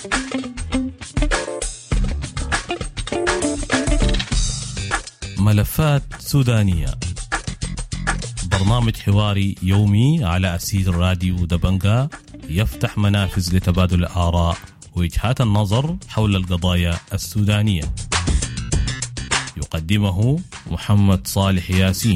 ملفات سودانية، برنامج حواري يومي على أسير راديو دبنجا يفتح منافذ لتبادل الآراء ووجهات النظر حول القضايا السودانية. يقدمه محمد صالح ياسين.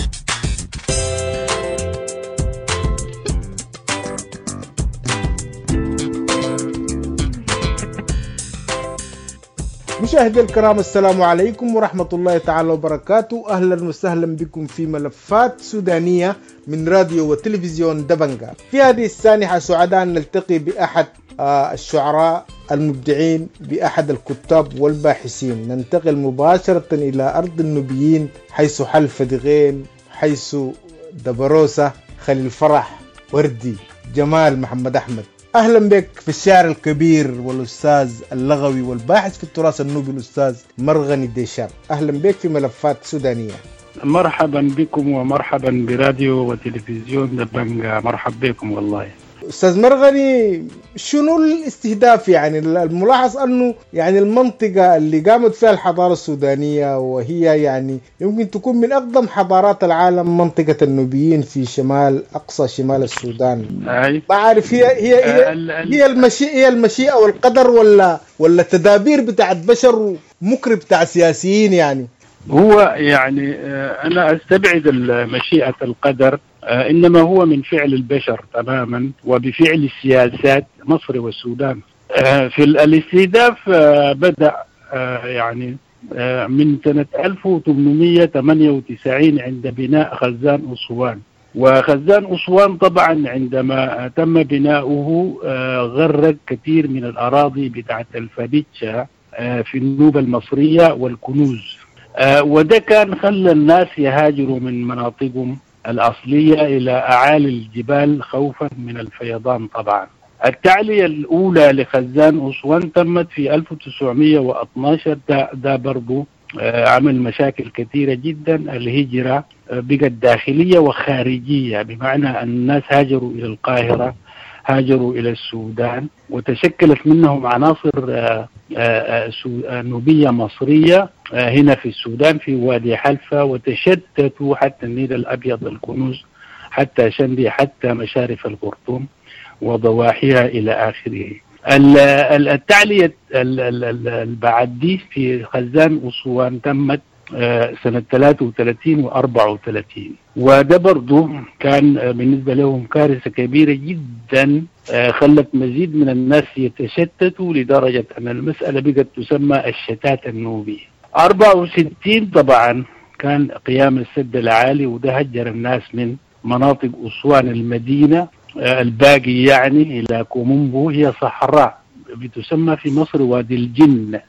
مشاهدي الكرام، السلام عليكم ورحمة الله تعالى وبركاته. أهلا وسهلا بكم في ملفات سودانية من راديو وتلفزيون دبنجا. في هذه السانحة سعداء نلتقي بأحد الشعراء المبدعين، بأحد الكتاب والباحثين. ننتقل مباشرة إلى أرض النوبيين، حيث حل فدغين، حيث دبروسة، خليل فرح، وردي، جمال محمد أحمد. أهلا بك في الشاعر الكبير والأستاذ اللغوي والباحث في التراث النوبي الأستاذ مرغني ديشار. أهلا بك في ملفات سودانية. مرحبا بكم ومرحبا براديو وتلفزيون دبنجا. مرحبا بكم والله. أستاذ مرغني، شنو الاستهداف؟ يعني الملاحظ أنه يعني المنطقة اللي قامت فيها الحضارة السودانية، وهي يعني يمكن تكون من أقدم حضارات العالم، منطقة النوبيين في شمال أقصى شمال السودان. ما أعرف هي المشيئة والقدر ولا تدابير بتاعت بشر مكر بتاع سياسيين؟ يعني هو يعني أنا أستبعد مشيئة القدر، إنما هو من فعل البشر تماما وبفعل السياسات مصر والسودان. في الاستهداف بدأ يعني من سنة 1898 عند بناء خزان أسوان. وخزان أسوان طبعا عندما تم بناؤه غرق كثير من الأراضي بتاعت الفاديتشا في النوبة المصرية والكنوز، وده كان خلى الناس يهاجروا من مناطقهم الأصلية إلى أعالي الجبال خوفا من الفيضان. طبعا التعلية الأولى لخزان أسوان تمت في 1912. ده برضو عمل مشاكل كثيرة جدا. الهجرة بقت داخلية وخارجية، بمعنى أن الناس هاجروا إلى القاهرة، هاجروا إلى السودان، وتشكلت منهم عناصر نوبية مصرية هنا في السودان في وادي حلفة، وتشتتوا حتى النيل الأبيض، الكنوز، حتى شندي، حتى مشارف الخرطوم وضواحيها إلى آخره. التعلية البعد دي في خزان أسوان تمت سنة 33 و34، وده برضو كان بالنسبة لهم كارثة كبيرة جدا، خلت مزيد من الناس يتشتتوا لدرجة أن المسألة بقت تسمى الشتات النوبي. 64 طبعا كان قيام السد العالي، وده هجر الناس من مناطق أسوان المدينة الباقي يعني إلى كومومبو، هي صحراء بتسمى في مصر وادي الجن.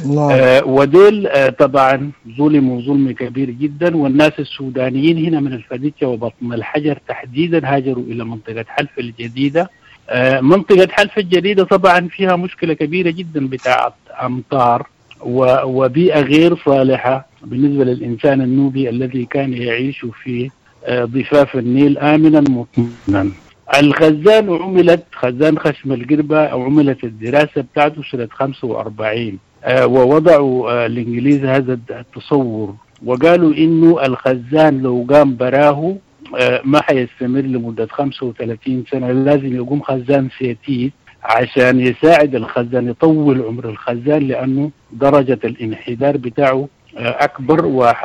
وديل طبعا ظلموا ظلم كبير جدا، والناس السودانيين هنا من الفاديتشا وبطن الحجر تحديدا هاجروا إلى منطقة حلف الجديدة. منطقة حلف الجديدة طبعا فيها مشكلة كبيرة جدا بتاعت أمطار وبيئة غير صالحة بالنسبة للإنسان النوبي الذي كان يعيش في ضفاف النيل آمنا مطمئنا. الخزان عملت خزان خشم القربة، أو عملت الدراسة بتاعته سنة 45، ووضعوا الإنجليز هذا التصور، وقالوا إنه الخزان لو قام براه ما حيستمر لمدة 35 سنة، لازم يقوم خزان سيتيت عشان يساعد الخزان يطول عمر الخزان، لأنه درجة الانحدار بتاعه أكبر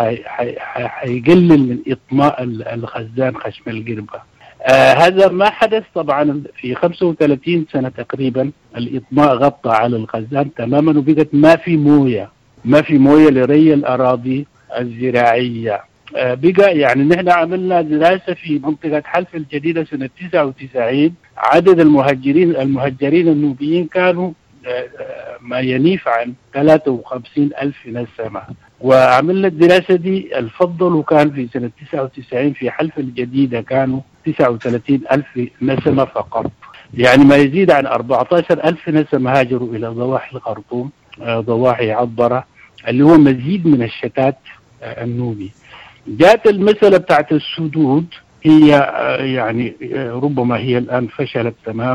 وحيقلل من إطماء الخزان خشم القربة. هذا ما حدث طبعا في 35 سنة تقريبا. الإطماء غطى على الخزان تماما، وبقت ما في موية لري الأراضي الزراعية. بقى يعني نحن عملنا دراسة في منطقة حلف الجديدة سنة 99. عدد المهجرين النوبيين كانوا ما ينيف عن 53,000 نسمة، وعملنا الدراسة دي. الفضل وكان في سنة 99 في حلف الجديدة كانوا 39,000 نسمة فقط، يعني ما يزيد عن 14,000 نسمة هاجروا إلى ضواحي الخرطوم، ضواحي عبرة، اللي هو مزيد من الشتات النوبي. جاءت المسألة بتاعت السدود، هي يعني ربما هي الآن فشلت تماما.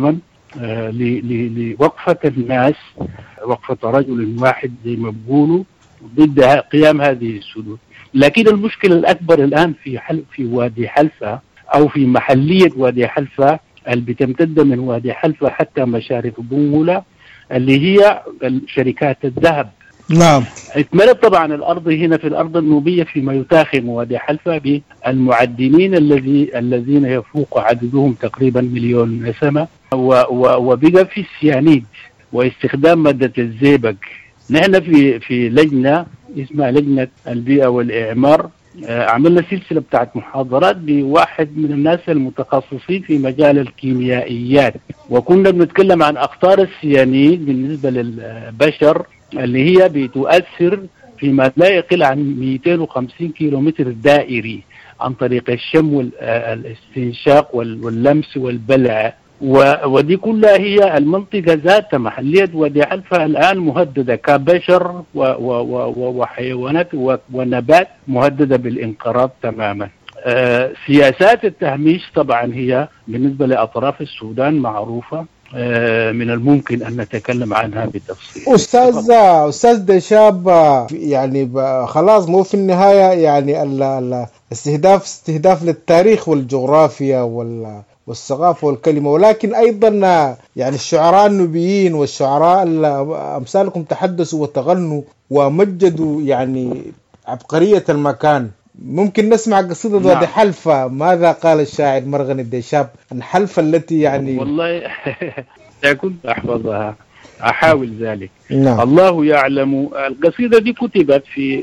لوقفة الناس، وقفة رجل واحد زي ما بيقولوا ضد قيام هذه السدود. لكن المشكلة الأكبر الآن في وادي حلفة أو في محلية وادي حلفة اللي بتمتد من وادي حلفة حتى مشارف بنغلة اللي هي شركات الذهب. نعم. اتملت طبعا الأرض هنا في الأرض النوبية فيما يتاخم وادي حلفة بالمعدنين الذين يفوق عددهم تقريبا 1,000,000 نسمة، وبقى في السيانيد واستخدام مادة الزئبق. نحن في لجنة اسمها لجنة البيئة والإعمار عملنا سلسلة بتاعت محاضرات بواحد من الناس المتخصصين في مجال الكيميائيات، وكنا بنتكلم عن أخطار السيانيد بالنسبة للبشر اللي هي بتؤثر فيما لا يقل عن 250 كيلومتر دائري عن طريق الشم والاستنشاق واللمس والبلع. ودي كلها هي المنطقة ذات محلية وادي حلفة الآن مهددة كبشر وحيوانات ونبات مهددة بالانقراض تماما. سياسات التهميش طبعا هي بالنسبة لأطراف السودان معروفة، من الممكن أن نتكلم عنها بتفصيل. أستاذ دشاب، يعني خلاص مو في النهاية يعني استهداف للتاريخ والجغرافيا والثقافة والكلمة، ولكن أيضا يعني الشعراء النوبيين والشعراء أمثالكم تحدثوا وتغنوا ومجدوا يعني عبقرية المكان. ممكن نسمع قصيدة وادي حلفة. ماذا قال الشاعر مرغن الدشاب عن حلفة التي يعني والله كنت أحفظها، أحاول ذلك. نعم. الله يعلم. القصيدة دي كتبت في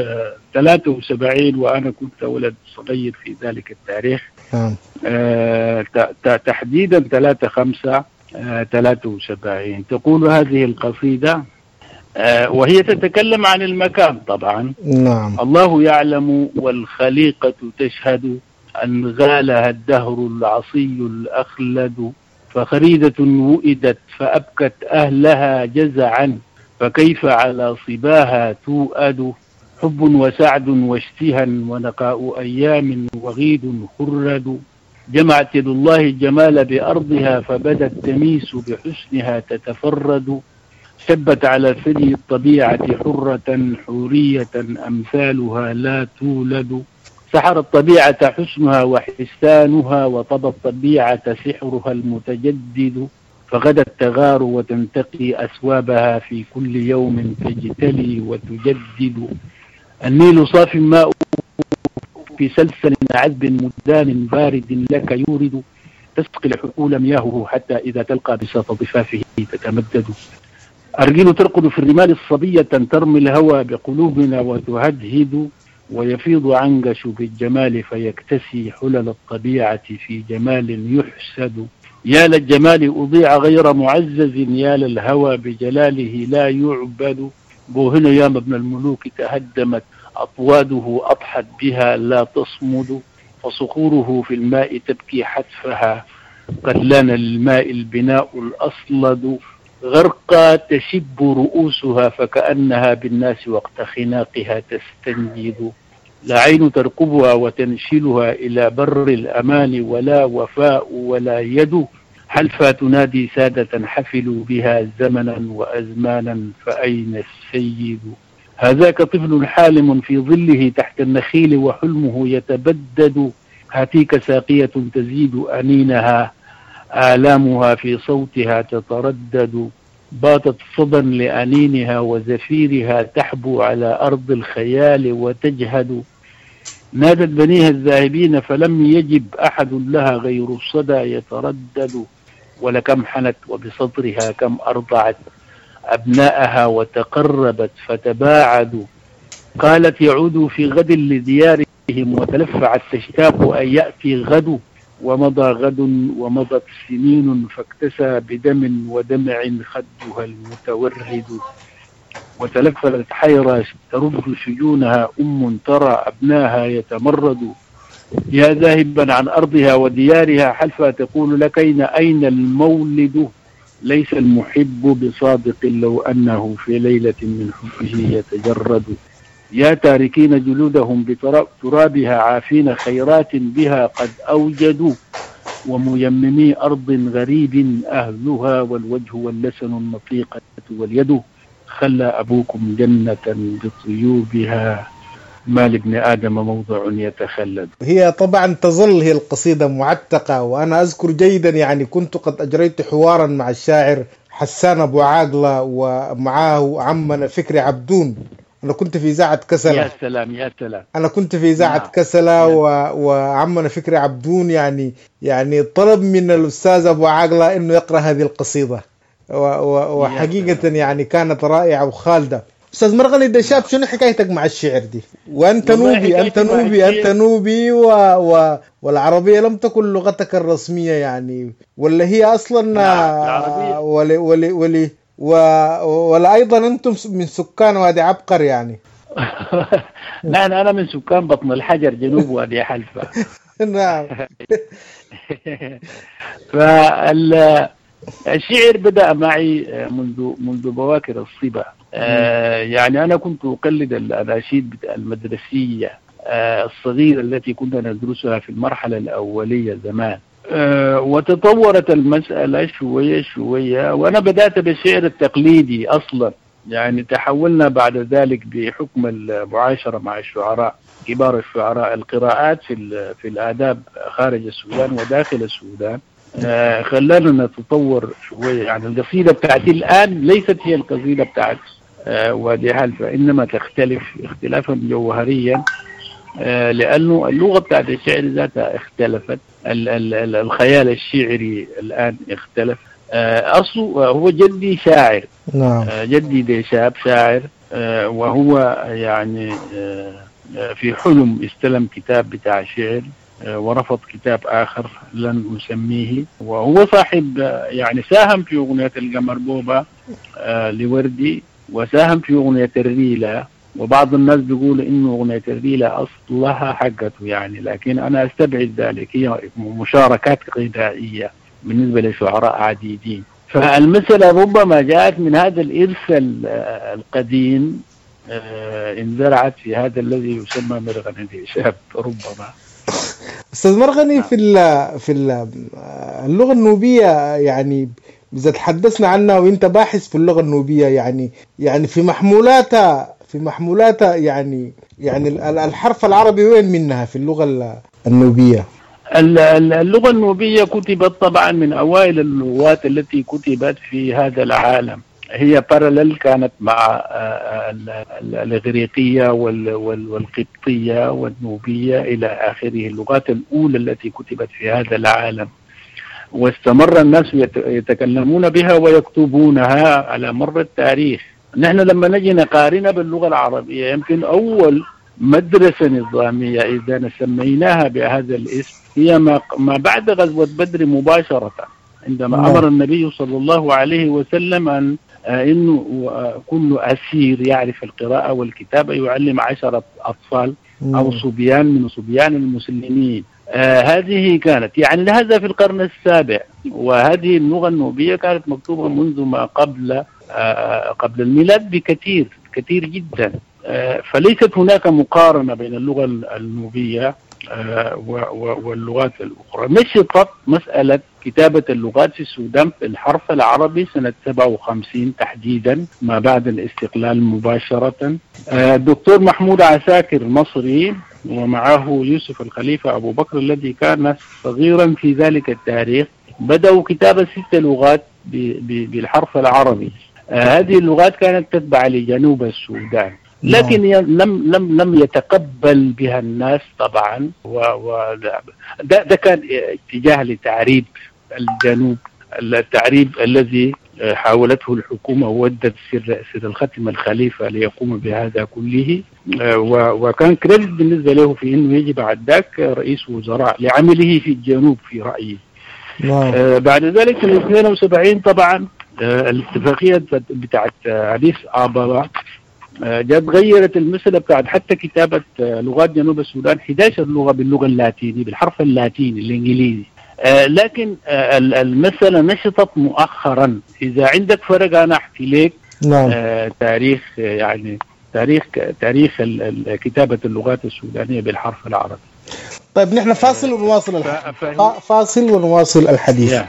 73 وأنا كنت ولد صغير في ذلك التاريخ. تحديدا 3/5/73. تقول هذه القصيدة وهي تتكلم عن المكان طبعا. نعم. الله يعلم والخليقة تشهد أن غالها الدهر العصي الأخلد، فخريدة وئدت فأبكت أهلها جزعا، فكيف على صباها توأد، حب وسعد واشتها ونقاء أيام وغيد خرد، جمعت يد الله الجمال بأرضها فبدت تميس بحسنها تتفرد، شبت على ثدي الطبيعة حرة حورية أمثالها لا تولد، سحر الطبيعة حسنها وحسانها وطبى الطبيعة سحرها المتجدد، فغدت تغار وتنتقي أسوابها في كل يوم تجتلي وتجدد، النيل صاف ماء في سلسل عذب مدان بارد لك يورد، تسقي الحقول مياهه حتى إذا تلقى بساط ضفافه تتمدد، أرجل ترقد في الرمال الصبية ترمي الهوى بقلوبنا وتهدهد، ويفيض عنقش بالجمال فيكتسي حلل الطبيعة في جمال يحسد، يا للجمال أضيع غير معزز، يا للهوى بجلاله لا يعبد، بوهن يا ابن الملوك تهدمت أطواده أضحت بها لا تصمد، فصخوره في الماء تبكي حتفها، قد لان للماء البناء الأصلد، غرقا تشب رؤوسها فكأنها بالناس وقت خناقها تستنجد، لا عين ترقبها وتنشلها إلى بر الأمان ولا وفاء ولا يد، حلفا تنادي سادة حفلوا بها زمنا وأزمانا فأين السيد، هذاك طفل حالم في ظله تحت النخيل وحلمه يتبدد، هاتيك ساقية تزيد أنينها آلامها في صوتها تتردد، باتت صدى لأنينها وزفيرها تحبو على أرض الخيال وتجهد، نادت بنيها الذاهبين فلم يجب أحد لها غير الصدى يتردد، ولكم حنت وبصدرها كم أرضعت أبناءها وتقربت فتباعدوا، قالت يعودوا في غد لديارهم وتلفعت تشتاق أن يأتي غد، ومضى غد ومضت سنين فاكتسى بدم ودمع خدها المتورد، وتلفلت حيرة ترد شجونها ترى أبناها يتمرد، يا ذاهبا عن أرضها وديارها حلفا تقول لك أين المولد، ليس المحب بصادق لو أنه في ليلة من حبه يتجرد، يا تاركين جلودهم بترابها عافين خيرات بها قد أوجدوا، وميممي أرض غريب أهلها والوجه واللسن النطيقة واليد خلى أبوكم جنة بطيوبها ما لابن آدم موضع يتخلد. هي طبعا تظل هي القصيدة معتقة، وأنا أذكر جيدا يعني كنت قد أجريت حوارا مع الشاعر حسان أبو عاقلة ومعاه عمنا فكري عبدون. أنا كنت في إذاعة كسلة. يا سلام يا سلام. أنا كنت في إذاعة كسلة وعمنا فكري عبدون يعني طلب من الأستاذ أبو عاقلة إنه يقرأ هذه القصيدة، وحقيقة يعني كانت رائعة وخالدة. أستاذ مرغني دشاب، شنو حكايتك مع الشعر دي؟ وأنت نوبي والعربية لم تكن لغتك الرسمية يعني، ولا هي أصلا ولا أيضا أنتم من سكان وادي عبقر يعني؟ نعم أنا من سكان بطن الحجر جنوب وادي حلفة. نعم. الشعر بدأ معي منذ بواكر الصبا. يعني أنا كنت أقلد الأناشيد المدرسية الصغيرة التي كنا ندرسها في المرحلة الأولية زمان، وتطورت المسألة شوية وأنا بدأت بالشعر التقليدي أصلا. يعني تحولنا بعد ذلك بحكم المعاشرة مع الشعراء كبار الشعراء القراءات في الآداب خارج السودان وداخل السودان، خلانا نتطور شوية. يعني القصيدة بتاعتي الآن ليست هي القصيدة بتاعت وادي حلفة، إنما تختلف اختلافا جوهريا، لأنه اللغة بتاعت الشعر ذاتها اختلفت، الخيال الشعري الآن اختلف. أصله هو جدي شاعر. نعم. جدي ديشاب شاعر، وهو يعني في حلم استلم كتاب بتاع شعر ورفض كتاب آخر لن أسميه، وهو صاحب يعني ساهم في أغنية القمر بوبا لوردي، وساهم في أغنية الريلة، وبعض الناس بيقول إنه أغنية الريلة أصلها حقته يعني، لكن أنا أستبعد ذلك، هي مشاركات غذائية بالنسبة لشعراء عديدين. فالمسألة ربما جاءت من هذا الإرث القديم، انزرعت في هذا الذي يسمى مرغني ديشاب ربما. أستاذ مرغني، في اللغة النوبية يعني إذا تحدثنا عنها وأنت باحث في اللغة النوبية يعني في محمولاتها يعني الحرف العربي وين منها في اللغة النوبية؟ اللغة النوبية كتبت طبعا من أوائل اللغات التي كتبت في هذا العالم. هي بارلل كانت مع الإغريقية والقبطية والنوبية إلى آخره، اللغات الأولى التي كتبت في هذا العالم، واستمر الناس يتكلمون بها ويكتبونها على مر التاريخ. نحن لما نجي نقارنها باللغة العربية، يمكن أول مدرسة نظامية إذا سميناها بهذا الاسم هي ما بعد غزوة بدر مباشرة، عندما أمر النبي صلى الله عليه وسلم إنه كل أسير يعرف القراءة والكتابة يعلم 10 أطفال أو صبيان من صبيان المسلمين. هذه كانت يعني لهذا في القرن السابع، وهذه اللغة النوبية كانت مكتوبة منذ ما قبل الميلاد بكثير جدا. فليست هناك مقارنة بين اللغة النوبية واللغات الأخرى. نشطت مسألة كتابة اللغات في السودان في الحرف العربي سنة 57 تحديدا، ما بعد الاستقلال مباشرة. الدكتور محمود عساكر مصري ومعه يوسف الخليفة أبو بكر الذي كان صغيرا في ذلك التاريخ، بدأوا كتابة 6 لغات بالحرف العربي. هذه اللغات كانت تتبع لجنوب السودان، لكن لم يتقبل بها الناس طبعا، ده كان اتجاه لتعريب الجنوب، التعريب الذي حاولته الحكومة وودت سر الختم الخليفة ليقوم بهذا كله، وكان كريدت بالنسبة له في أنه يجي بعد ذاك رئيس وزراء لعمله في الجنوب في رأيي. بعد ذلك في 72 طبعا الاتفاقية بتاعت عديس آبابا جت غيرت المسألة بتاعت حتى كتابة لغات جنوب السودان 11 لغة باللغة اللاتينية بالحرف اللاتيني الإنجليزي. لكن المسألة نشطت مؤخرا. إذا عندك فرق أنا أحكي لك تاريخ يعني تاريخ كتابة اللغات السودانية بالحرف العربي. طيب نحن فاصل ونواصل الحديث. فاصل ونواصل الحديث.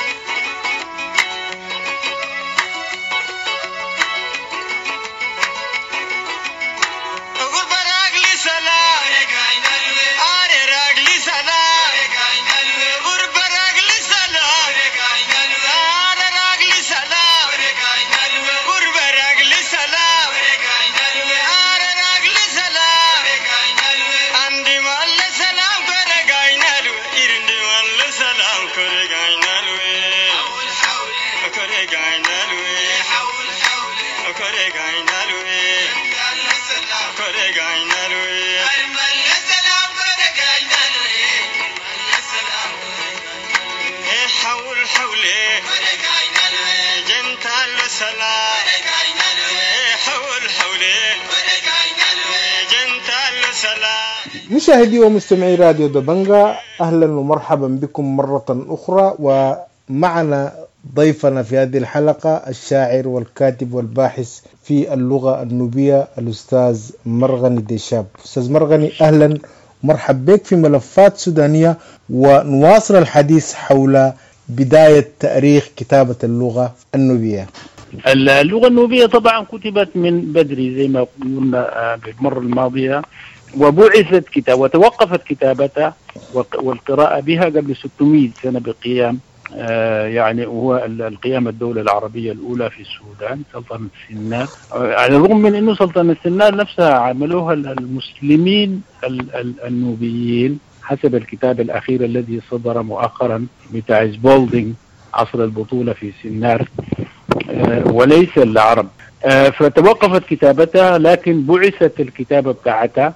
مشاهدي ومستمعي راديو دبنجا، أهلا ومرحبا بكم مرة أخرى، ومعنا ضيفنا في هذه الحلقة الشاعر والكاتب والباحث في اللغة النوبية الأستاذ مرغني ديشاب. أستاذ مرغني، أهلا ومرحبا بك في ملفات سودانية، ونواصل الحديث حول بداية تاريخ كتابة اللغة النوبية. اللغة النوبية طبعا كتبت من بدري زي ما قلنا بالمرة الماضية، وبعثت وتوقفت كتابتها والقراءة بها قبل 600 سنة بقيام يعني هو القيام الدولة العربية الأولى في السودان، سلطنة سنار. على الرغم من أنه سلطنة سنار نفسها عملوها المسلمين النوبيين حسب الكتاب الأخير الذي صدر مؤخرا بتاع سبولدينغ عصر البطولة في سنار، وليس العرب. فتوقفت كتابتها، لكن بعثت الكتابة بتاعتها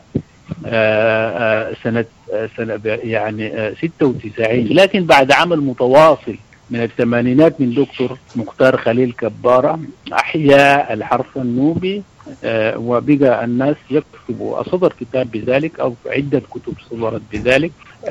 سنة يعني 96، لكن بعد عمل متواصل من الثمانينات من دكتور مختار خليل كبارة أحيا الحرف النوبي، وبقى الناس يكتبوا. أصدر كتاب بذلك أو عدة كتب صدرت بذلك،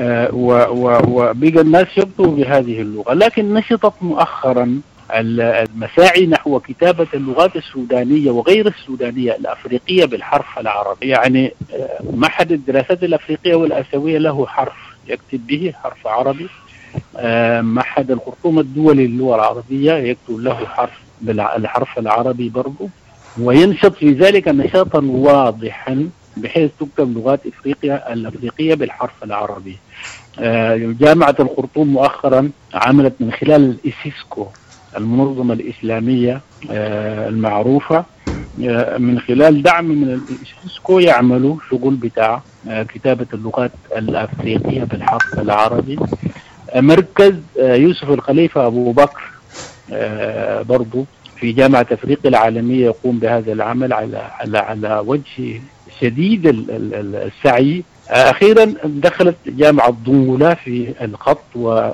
وبقى الناس يكتبوا بهذه اللغة. لكن نشطت مؤخرا المساعي نحو كتابة اللغات السودانية وغير السودانية الأفريقية بالحرف العربي. يعني معهد الدراسات الأفريقية والآسيوية له حرف يكتب به، حرف عربي. معهد الخرطوم الدولي للغة العربية يكتب له حرف بالحرف العربي برضو، وينشط في ذلك نشاطا واضحا بحيث تكتب لغات إفريقيا الأفريقية بالحرف العربي. جامعة الخرطوم مؤخرا عملت من خلال الإسيسكو المنظمة الإسلامية المعروفة، من خلال دعم من الإسيسكو يعملوا شغل بتاع كتابة اللغات الأفريقية بالحرف العربي. مركز يوسف الخليفة أبو بكر برضو في جامعة أفريقيا العالمية يقوم بهذا العمل على وجه شديد السعي. أخيرا دخلت جامعة ضنغولا في الخط،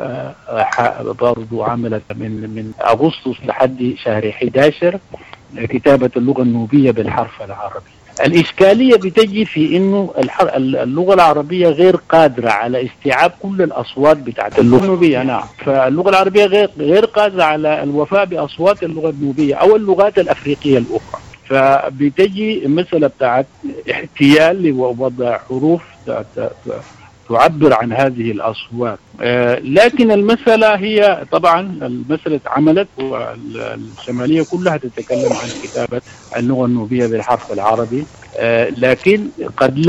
وبرضو عملت من أغسطس لحد شهر 11 كتابة اللغة النوبية بالحرف العربي. الإشكالية بتجي في إنه اللغة العربية غير قادرة على استيعاب كل الأصوات بتاعت اللغة النوبية. نعم، فاللغة العربية غير قادرة على الوفاء بأصوات اللغة النوبية أو اللغات الأفريقية الأخرى. فبتجي المسألة بتاعت احتيال لوضع حروف تعبر عن هذه الأصوات. لكن المسألة هي طبعا المسألة عملت، والشمالية كلها تتكلم عن كتابة اللغة النوبية بالحرف العربي، لكن قد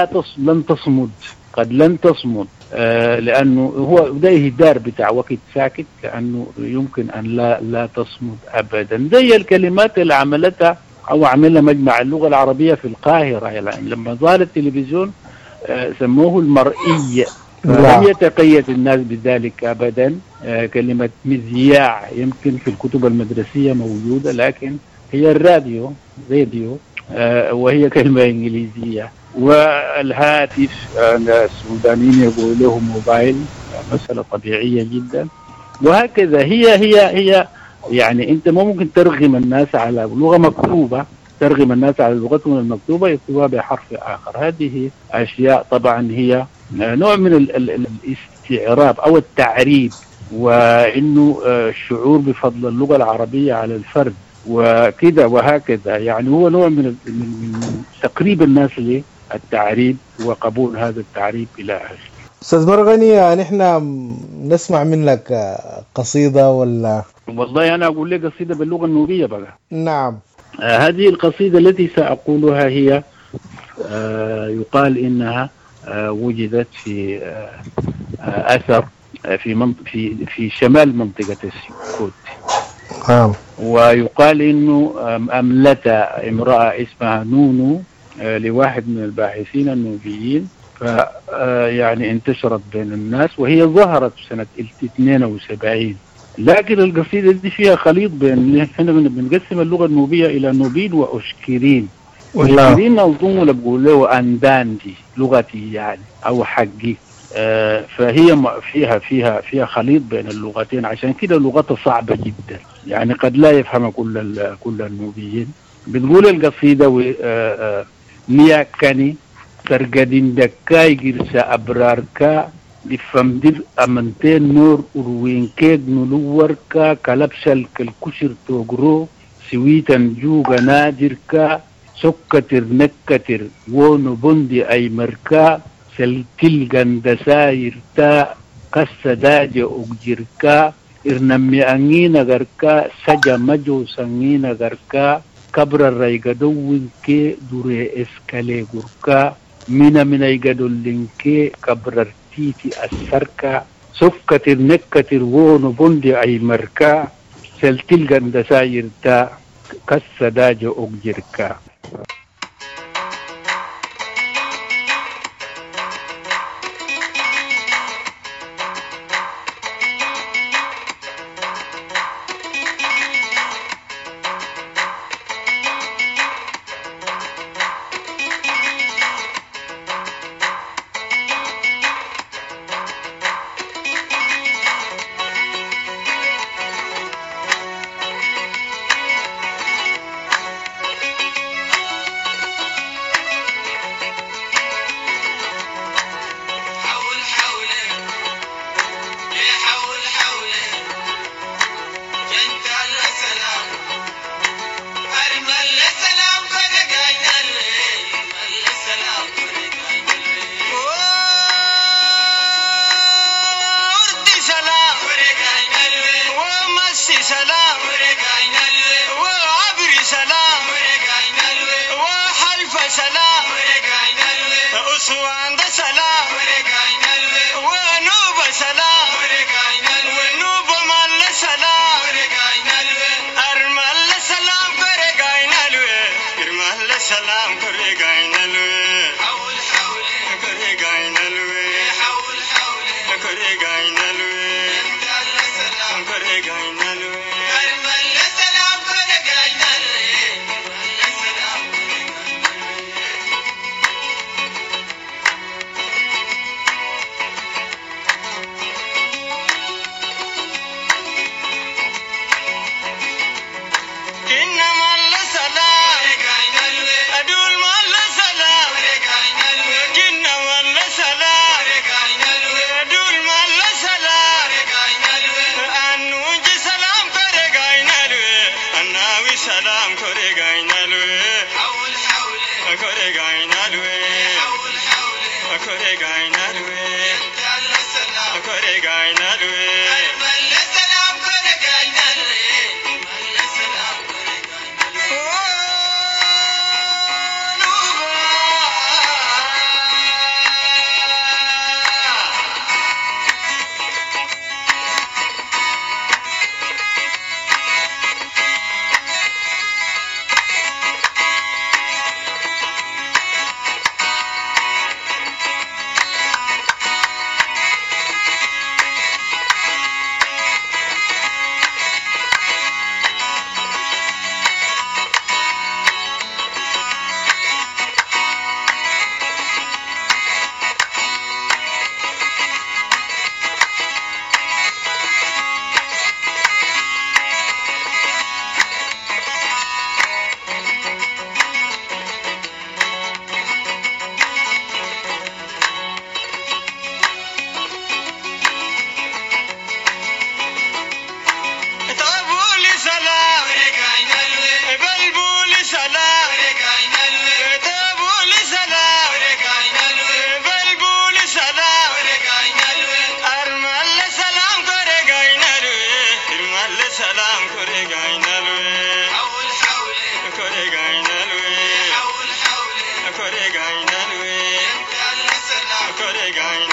لن تصمد لأنه هو ده إهدار بتاع وقت ساكت، لأنه يمكن أن لا تصمد أبدا. زي الكلمات اللي عملتها أو عملها مجمع اللغة العربية في القاهرة، يعني لما ظهر التلفزيون سموه المرئي، فلم يتقيد الناس بذلك أبدا. كلمة مذياع يمكن في الكتب المدرسية موجودة، لكن هي الراديو وهي كلمة إنجليزية. والهاتف السودانيين يقول له موبايل، مسألة طبيعية جدا. وهكذا هي يعني أنت ممكن ترغم الناس على لغة مكتوبة، ترغم الناس على لغتهم المكتوبة يكتبوها بحرف آخر. هذه أشياء طبعا هي نوع من الاستعراب أو التعريب، وإنه الشعور بفضل اللغة العربية على الفرد وكذا وهكذا. يعني هو نوع من تقريب الناس للتعريب وقبول هذا التعريب إلى آخره. أستاذ مرغني، نحن نسمع منك قصيدة ولا؟ والله أنا أقول لك قصيدة باللغة النوبية بقى. نعم. هذه القصيدة التي سأقولها هي يقال إنها وجدت في أثر في شمال منطقة السكوت. ويقال إنه أملت امرأة اسمها نونو لواحد من الباحثين النوبيين، يعني انتشرت بين الناس، وهي ظهرت سنة 72. لكن القصيدة دي فيها خليط بين، احنا بنقسم اللغة النوبية إلى نوبيل وأشكرين. وأشكرين أظن بقول له أنداندي لغتي يعني أو حقي. فهي فيها خليط بين اللغتين، عشان كده لغتها صعبة جدا، يعني قد لا يفهم كل النوبيين. بتقول القصيدة نياكني ترقدين دكاي جرسا أبراركا لفمدر أمنتين نور أروين كيد نلوركا كلبشل كالكشر توغرو سويتا جوغا نادركا سكتر نكتر وونو بندي أي مركا سلتل غندسايرتا كسداجة أجركا إرنمي أنينا غركا سجا مجو سنينا غركا كبر الرأيقادوين كي دوري اسكالي غركا من أيقادولين كي كبر تيتي السركا سكتر نكتر وونو بندي أي مركا سلتل غندسايرتا كسداجة أجركا. again.